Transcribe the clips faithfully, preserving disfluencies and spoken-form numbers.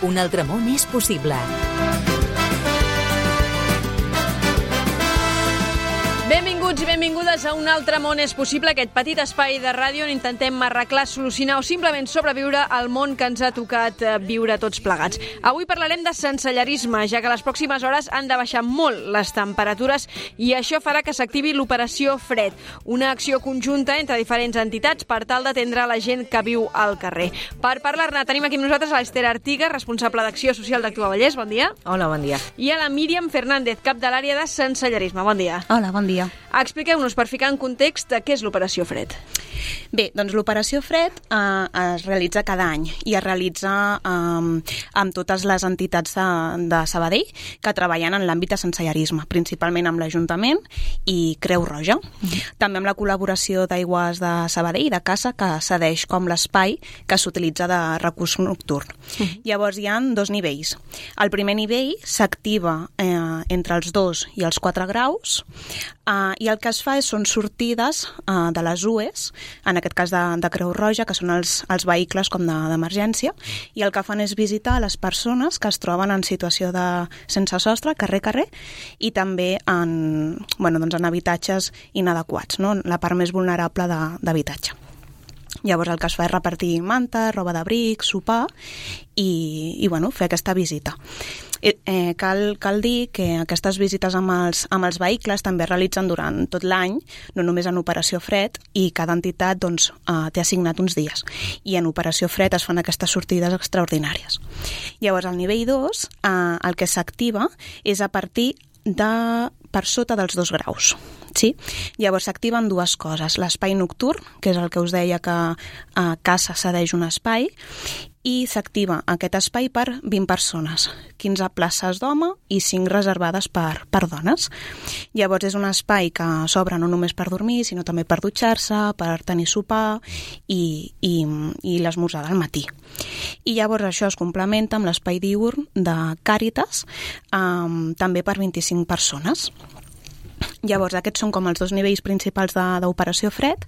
Un altre món és possible. Benvinguts i benvingudes a Un altre món és possible, aquest petit espai de ràdio on intentem arreglar, solucionar o simplement sobreviure al món que ens ha tocat viure tots plegats. Avui parlarem de sensellarisme, ja que les pròximes hores han de baixar molt les temperatures i això farà que s'activi l'Operació Fred, una acció conjunta entre diferents entitats per tal d'atendre la gent que viu al carrer. Per parlar-ne tenim aquí amb nosaltres a l'Ester Artiga, responsable d'Acció Social d'Actua Vallès. Bon dia. Hola, bon dia. I a la Míriam Fernández, cap de l'àrea de sensellarisme. Bon dia. Hola, bon dia. Expliqueu-nos, per ficar en context, què és l'Operació Fred. Bé, doncs l'Operació Fred eh, es realitza cada any i es realitza eh, amb totes les entitats de, de Sabadell que treballen en l'àmbit de sensellarisme, principalment amb l'Ajuntament i Creu Roja. Mm-hmm. També amb la col·laboració d'Aigües de Sabadell i de Casa, que cedeix com l'espai que s'utilitza de recurs nocturn. Mm-hmm. Llavors hi ha dos nivells. El primer nivell s'activa eh, entre els dos i els quatre graus eh, i el que es fa és, són sortides eh, de les U E S, en aquest cas de, de Creu Roja, que són els, els vehicles com d'emergència, i el que fan és visitar les persones que es troben en situació de sense sostre, carrer carrer, i també en, bueno, doncs en habitatges inadequats, no? La part més vulnerable d'habitatge. Llavors el que es fa és repartir manta, roba d'abric, sopar i, i bueno, fer aquesta visita. Eh, eh, cal, cal dir que aquestes visites amb els, amb els vehicles també es realitzen durant tot l'any, no només en Operació Fred, i cada entitat doncs, eh, té assignat uns dies. I en Operació Fred es fan aquestes sortides extraordinàries. Llavors, al nivell dos, eh, el que s'activa és a partir de per sota dels dos graus. Sí? Llavors s'activen dues coses. L'espai nocturn, que és el que us deia que a Casa cedeix un espai, i s'activa aquest espai per vint persones, quinze places d'home i cinc reservades per, per dones. Llavors és un espai que s'obre no només per dormir, sinó també per dutxar-se, per tenir sopar i, i, i l'esmorzar del matí. I llavors això es complementa amb l'espai diürn de Càritas, um, també per vint-i-cinc persones. Llavors, aquests són com els dos nivells principals d'Operació Fred,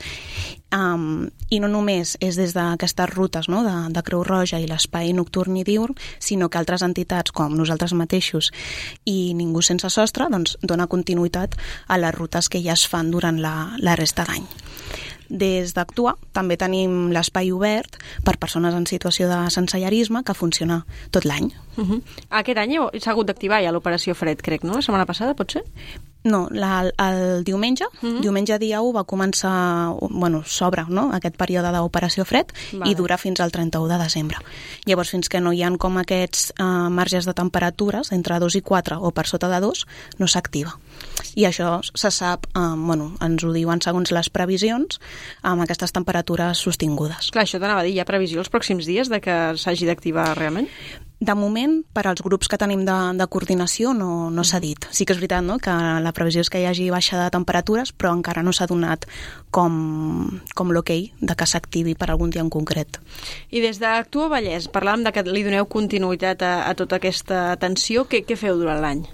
um, i no només és des d'aquestes rutes, no?, de, de Creu Roja i l'espai nocturn i diürn, sinó que altres entitats com nosaltres mateixos i Ningú sense sostre doncs, dona continuïtat a les rutes que ja es fan durant la, la resta d'any. Des d'Actua també tenim l'espai obert per persones en situació de sensellarisme que funciona tot l'any. Uh-huh. Aquest any s'ha hagut d'activar ja l'Operació Fred, crec, no? La setmana passada, pot ser? No, la, el diumenge, uh-huh. diumenge dia u va començar, bueno, s'obre, no?, aquest període d'Operació Fred, vale. I dura fins al trenta-u de desembre. Llavors, fins que no hi ha com aquests eh, marges de temperatures entre dos i quatre o per sota de dos, no s'activa. I això se sap, eh, bueno, ens ho diuen segons les previsions, amb aquestes temperatures sostingudes. Clar, això t'anava a dir, hi ha previsió els pròxims dies de que s'hagi d'activar realment? De moment, per als grups que tenim de, de coordinació no, no s'ha dit. Sí que és veritat, no?, que la previsió és que hi hagi baixa de temperatures, però encara no s'ha donat com, com l'ok de que s'activi per algun dia en concret. I des d'Actua Vallès, parlàvem de que li doneu continuïtat a, a tota aquesta atenció. Què, què feu durant l'any?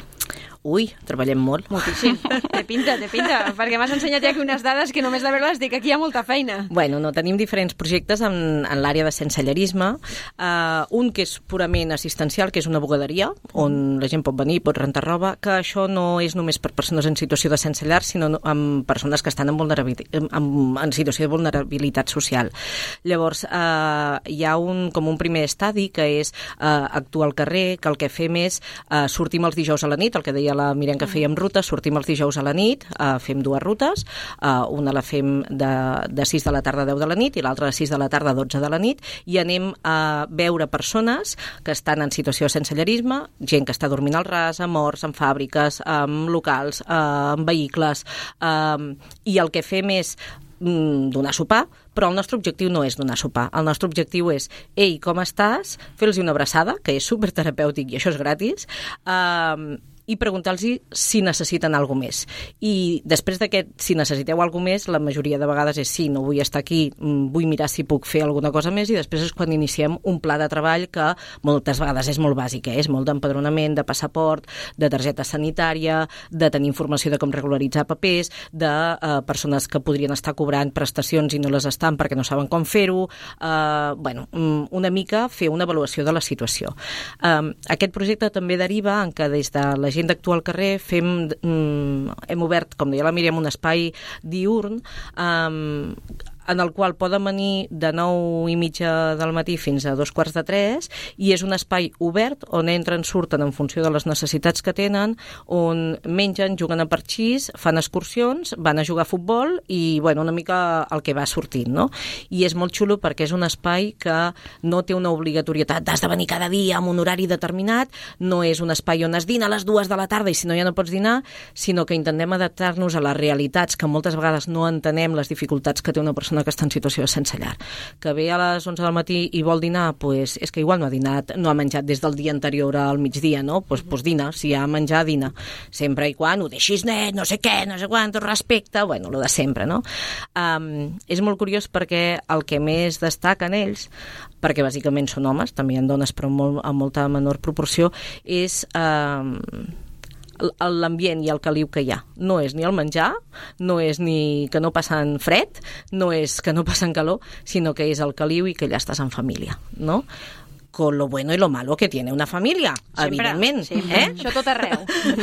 Ui, treballem molt. Moltíssim. Té pinta, té pinta, perquè m'has ensenyat ja aquí unes dades que només de veure-les dic que aquí hi ha molta feina. Bueno, no, tenim diferents projectes en, en l'àrea de sensellarisme. Uh, un que és purament assistencial, que és una bugaderia, on la gent pot venir, pot rentar roba, que això no és només per persones en situació de sense llar, sinó amb persones que estan en, en, en situació de vulnerabilitat social. Llavors, uh, hi ha un, com un primer estadi, que és uh, actuar al carrer, que el que fem és uh, sortim els dijous a la nit, el que deia la Míriam que fèiem rutes, sortim els dijous a la nit, uh, fem dues rutes, uh, una la fem de, de sis de la tarda a deu de la nit i l'altra de sis de la tarda a dotze de la nit, i anem a veure persones que estan en situació de sensellarisme, gent que està dormint al ras, a morts, en fàbriques, en locals, uh, en vehicles, uh, i el que fem és donar sopar, però el nostre objectiu no és donar sopar. El nostre objectiu és, ei, com estàs? Fer-los una abraçada, que és superterapèutic i això és gratis, uh, i preguntar-los si necessiten alguna més. I després d'aquest, si necessiteu alguna més, la majoria de vegades és sí, no vull estar aquí, vull mirar si puc fer alguna cosa més, i després és quan iniciem un pla de treball que moltes vegades és molt bàsic, eh? És molt d'empadronament, de passaport, de targeta sanitària, de tenir informació de com regularitzar papers, de eh, persones que podrien estar cobrant prestacions i no les estan perquè no saben com fer-ho, eh, bueno, una mica fer una avaluació de la situació. Eh, aquest projecte també deriva en que des de la gent d'actuar al carrer fem, mm, hem obert, com deia la Míriam, un espai diürn um, en el qual poden venir de nou i mitja del matí fins a dos quarts de tres, i és un espai obert on entren, surten en funció de les necessitats que tenen, on mengen, juguen a parxís, fan excursions, van a jugar a futbol i, bueno, una mica el que va sortint, no? I és molt xulo perquè és un espai que no té una obligatorietat d'has de venir cada dia amb un horari determinat, no és un espai on es dina a les dues de la tarda i si no ja no pots dinar, sinó que intentem adaptar-nos a les realitats que moltes vegades no entenem, les dificultats que té una persona que està en situació de sense llar. Que ve a les onze del matí i vol dinar, pues, és que igual no ha dinat, no ha menjat des del dia anterior al migdia, no? Pues, pues dina, si ha menjar, dina. Sempre i quan ho deixis net, no sé què, no sé quant, respecte, bueno, lo de sempre, no? Um, és molt curiós perquè el que més destaca en ells, perquè bàsicament són homes, també hi ha dones però molt, amb molta menor proporció, és um, l'ambient i el caliu que hi ha. No és ni el menjar, no és ni que no passen fred, no és que no passen calor, sinó que és el caliu i que allà estàs en família, no? Con lo bueno y lo malo que tiene una família, sempre, evidentment. Sempre. Eh? Això tot arreu.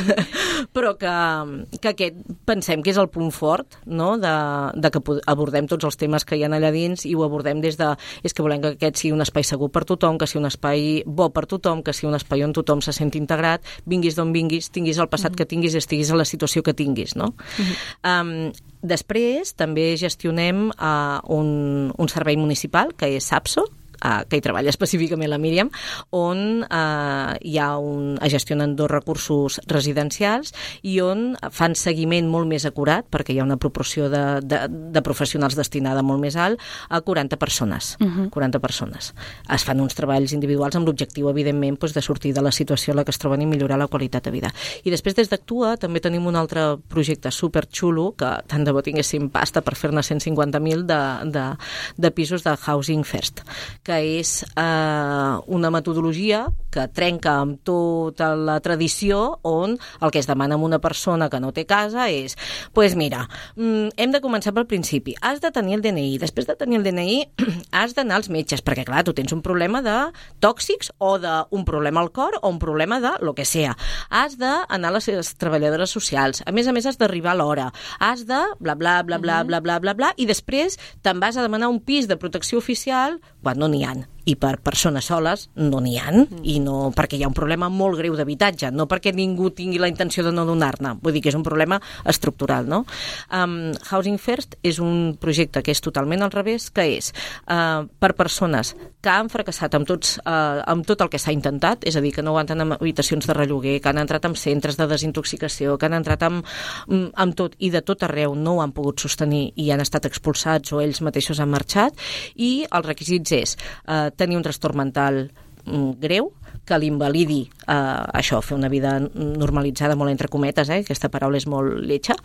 Però que, que aquest pensem que és el punt fort, no? de, de que abordem tots els temes que hi ha allà dins i ho abordem des de... És que volem que aquest sigui un espai segur per tothom, que sigui un espai bo per tothom, que sigui un espai on tothom se senti integrat, vinguis d'on vinguis, tinguis el passat mm-hmm. que tinguis, estiguis a la situació que tinguis, no? Mm-hmm. Um, després també gestionem uh, un, un servei municipal, que és SAPSO, Uh, que hi treballa específicament la Míriam, on uh, hi ha un, es gestionen dos recursos residencials i on fan seguiment molt més acurat, perquè hi ha una proporció de, de, de professionals destinada molt més alt, a quaranta persones. Uh-huh. quaranta persones. Es fan uns treballs individuals amb l'objectiu, evidentment, doncs, de sortir de la situació en la que es troben i millorar la qualitat de vida. I després, des d'Actua, també tenim un altre projecte superxulo, que tant de bo tinguéssim pasta per fer-ne cent cinquanta mil de, de, de pisos de Housing First, que és eh, una metodologia que trenca amb tota la tradició on el que es demana a una persona que no té casa és, doncs pues mira, mm, hem de començar pel principi. Has de tenir el D N I. Després de tenir el D N I has d'anar als metges, perquè clar, tu tens un problema de tòxics o d'un problema al cor o un problema de lo que sea. Has d'anar a les treballadores socials. A més a més has d'arribar a l'hora. Has de bla bla bla bla bla bla bla bla i després te'n vas a demanar un pis de protecció oficial quan no n'hi ha. I per persones soles no n'hi ha, mm. i no perquè hi ha un problema molt greu d'habitatge, no perquè ningú tingui la intenció de no donar-ne, vull dir que és un problema estructural, no? Um, Housing First és un projecte que és totalment al revés, que és uh, per persones que han fracassat amb, tots, uh, amb tot el que s'ha intentat, és a dir, que no aguanten amb habitacions de relloguer, que han entrat en centres de desintoxicació, que han entrat amb, amb tot i de tot arreu no ho han pogut sostenir i han estat expulsats o ells mateixos han marxat, i els requisits és uh, tenir un trastorn mental mm, greu, que l'invalidi, eh, això, fer una vida normalitzada, molt entre cometes, eh? Aquesta paraula és molt lletja,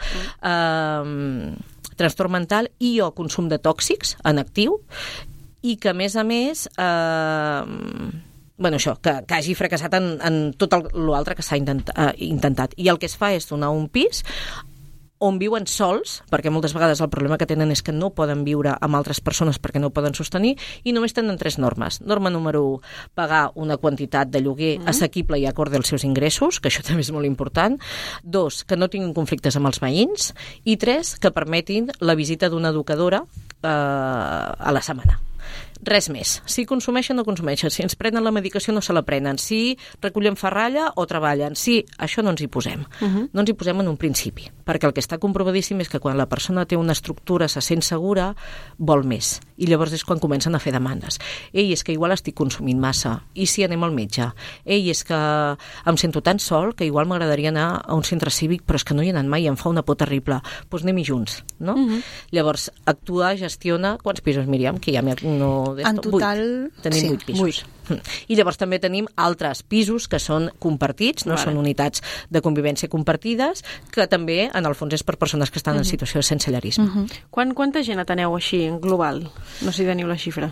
eh, trastorn mental i o consum de tòxics en actiu, i que, a més a més, eh, bueno, això, que, que hagi fracassat en, en tot l'altre que s'ha intent, eh, intentat. I el que es fa és donar un pis on viuen sols, perquè moltes vegades el problema que tenen és que no poden viure amb altres persones perquè no ho poden sostenir, i només tenen tres normes. Norma número u, pagar una quantitat de lloguer mm. assequible i acord als seus ingressos, que això també és molt important. Dos, que no tinguin conflictes amb els veïns. I tres, que permetin la visita d'una educadora eh, a la setmana. Res més. Si consumeixen o no consumeixen, si ens prenen la medicació no se la prenen, si recullen ferralla o treballen, si això no ens hi posem. Uh-huh. No ens hi posem en un principi, perquè el que està comprovadíssim és que quan la persona té una estructura, se sent segura, vol més. I llavors és quan comencen a fer demandes. Ei, és que igual estic consumint massa. I si anem al metge? Ei, és que em sento tan sol que igual m'agradaria anar a un centre cívic, però és que no hi he anat mai i em fa una por terrible. Doncs anem-hi junts, no? Uh-huh. Llavors, Actua, gestiona... Quants pisos, Míriam? Que ja no... En total, vuit. Tenim sí, vuit pisos. vuit. I llavors també tenim altres pisos que són compartits, no? Vale. Són unitats de convivència compartides, que també, en el fons, és per persones que estan uh-huh. en situació de sensellarisme. Uh-huh. Quan, quanta gent ateneu així, en global? No sé si teniu la xifra.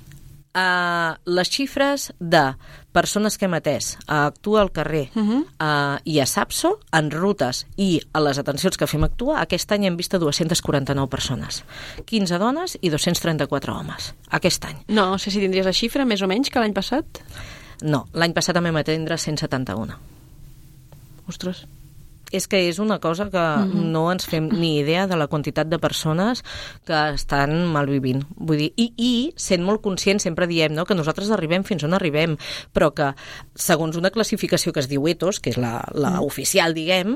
Uh, les xifres de persones que hem atès a Actua al carrer uh-huh. uh, i a Sapso, en rutes i a les atencions que fem a Actua, aquest any hem vist a dues-centes quaranta-nou persones. quinze dones i dos-cents trenta-quatre homes. Aquest any. No, no sé si tindries la xifra, més o menys, que l'any passat? No, l'any passat vam atendre cent setanta-un. Ostres. És que és una cosa que uh-huh. no ens fem ni idea de la quantitat de persones que estan malvivint. Vull dir, i, i sent molt conscients, sempre diem, no?, que nosaltres arribem fins on arribem, però que segons una classificació que es diu ETOS, que és la, la uh-huh. oficial, diguem,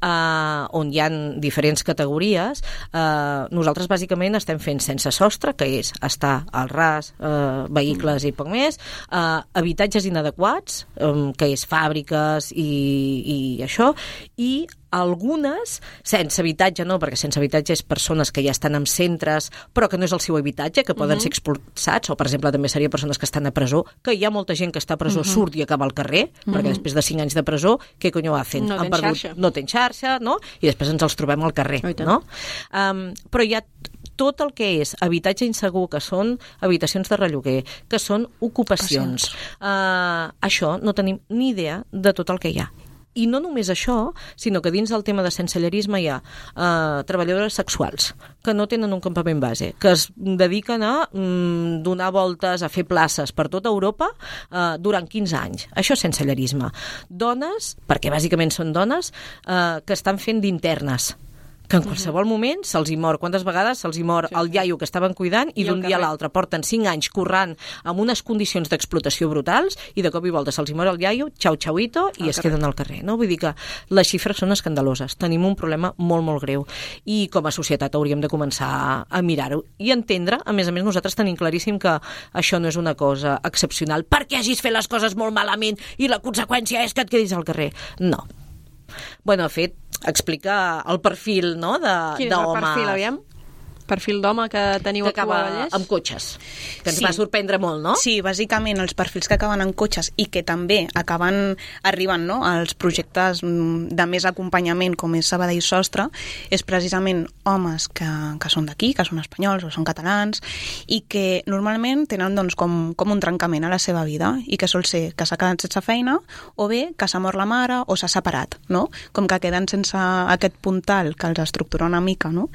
eh, on hi ha diferents categories, eh, nosaltres bàsicament estem fent sense sostre, que és estar al ras, eh, vehicles uh-huh. i poc més, eh, habitatges inadequats, eh, que és fàbriques i, i això, i algunes sense habitatge, no, perquè sense habitatge és persones que ja estan en centres però que no és el seu habitatge, que poden uh-huh. ser expulsats, o per exemple també seria persones que estan a presó, que hi ha molta gent que està a presó, uh-huh. surt i acaba al carrer, uh-huh. perquè després de cinc anys de presó, què conyo hacen? No Han ten perdut, xarxa. No ten xarxa, no? I després ens els trobem al carrer, oh, no? Um, però hi ha tot el que és habitatge insegur, que són habitacions de relloguer, que són ocupacions. Uh, això no tenim ni idea de tot el que hi ha. I no només això, sinó que dins del tema de sensellarisme hi ha eh, treballadores sexuals que no tenen un campament base, que es dediquen a mm, donar voltes, a fer places per tota Europa eh, durant quinze anys. Això és sensellarisme. Dones, perquè bàsicament són dones, eh, que estan fent d'internes, que en qualsevol moment se'ls hi mor. Quantes vegades se'ls hi mor sí. el iaio que estaven cuidant i, I d'un dia a l'altre porten cinc anys currant amb unes condicions d'explotació brutals i de cop i volta se'ls hi mor el iaio, xau xauito, i es carrer. queden al carrer. No? Vull dir que les xifres són escandaloses. Tenim un problema molt, molt greu. I com a societat hauríem de començar a, a mirar-ho i entendre. A més a més, nosaltres tenim claríssim que això no és una cosa excepcional perquè hagis fet les coses molt malament i la conseqüència és que et quedis al carrer. No. Bueno, de fet, explica el perfil, no?, de, Quin és d'home. el perfil, aviam? Perfil d'home que teniu que a Cua Vallès? amb cotxes, que ens Sí. va sorprendre molt, no? Sí, bàsicament els perfils que acaben en cotxes i que també acaben arribant, no?, als projectes de més acompanyament com és Sabadell Sostre, és precisament homes que, que són d'aquí, que són espanyols o són catalans i que normalment tenen doncs, com, com un trencament a la seva vida i que sol ser que s'ha quedat sense feina o bé que s'ha mort la mare o s'ha separat, no? Com que queden sense aquest puntal que els estructura una mica, no?,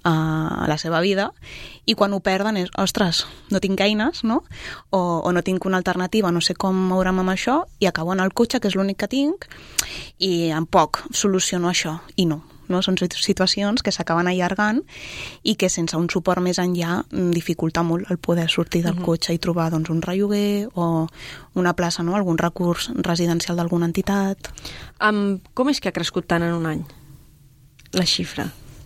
a la seva vida, i quan ho perden és, ostres, no tinc eines, no? O, o no tinc una alternativa, no sé com moure'm amb això, i acabo en el cotxe, que és l'únic que tinc, i en poc soluciono això, i no. No? Són situacions que s'acaben allargant i que sense un suport més enllà dificulta molt el poder sortir del uh-huh. cotxe i trobar doncs, un relloguer o una plaça, no? Algun recurs residencial d'alguna entitat. Um, com és que ha crescut tant en un any la xifra?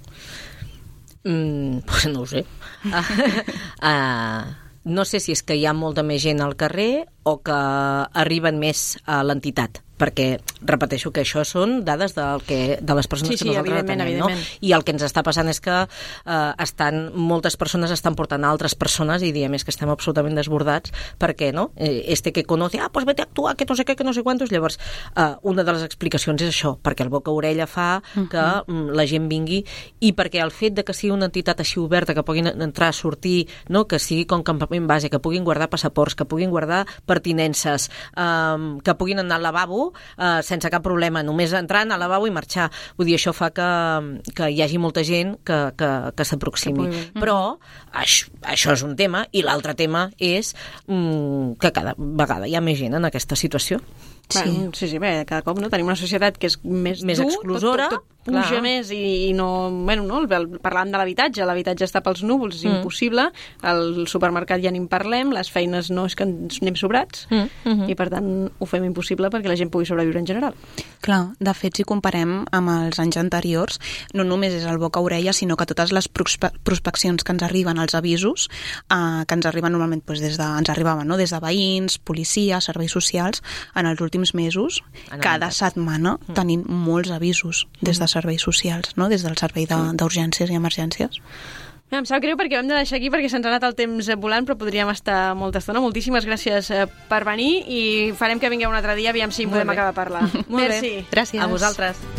Mm, pues no ho sé. Uh, uh, no sé si és que hi ha molta més gent al carrer o que arriben més a l'entitat, perquè repeteixo que això són dades del que, de les persones sí, sí, que nosaltres atenem, no? I el que ens està passant és que eh, estan, moltes persones estan portant a altres persones i diem és que estem absolutament desbordats perquè, no? Este que conoce, ah, pues vete a actuar, que no sé què, que no sé quantos. Llavors, eh, una de les explicacions és això, perquè el boca-orella fa que uh-huh. la gent vingui i perquè el fet de que sigui una entitat així oberta, que puguin entrar, sortir, no? Que sigui com campament base, que puguin guardar passaports, que puguin guardar pertinences, eh, que puguin anar al lavabo Uh, sense cap problema, només entrant al lavabo i marxar. Vull dir, això fa que, que hi hagi molta gent que, que, que s'aproximi. Que Però això, això és un tema, i l'altre tema és mm, que cada vegada hi ha més gent en aquesta situació. Sí, bueno, sí, sí, bé, cada cop no tenim una societat que és més, més dur, exclusora, tot, tot, tot puja clar. més i, i no... Bueno, no, parlant de l'habitatge, l'habitatge està pels núvols, és mm. impossible, al supermercat ja ni en parlem, les feines no és que ens anem sobrats, mm. mm-hmm. i per tant ho fem impossible perquè la gent pugui sobreviure en general. Clar, de fet, si comparem amb els anys anteriors, no només és el boca-orella, sinó que totes les prospe- prospeccions que ens arriben, els avisos, eh, que ens arriben normalment doncs, des de, ens arribaven no? des de veïns, policia, serveis socials, en els últims mesos, cada setmana mm. tenim molts avisos des de serveis socials, no? Des del servei de, d'urgències i emergències. Em sap greu perquè ho hem de deixar aquí perquè se'ns ha anat el temps volant, però podríem estar molta estona. Moltíssimes gràcies per venir i farem que vingueu un altre dia, aviam si en podem acabar a parlar. Molt Merci. bé. Gràcies. A vosaltres.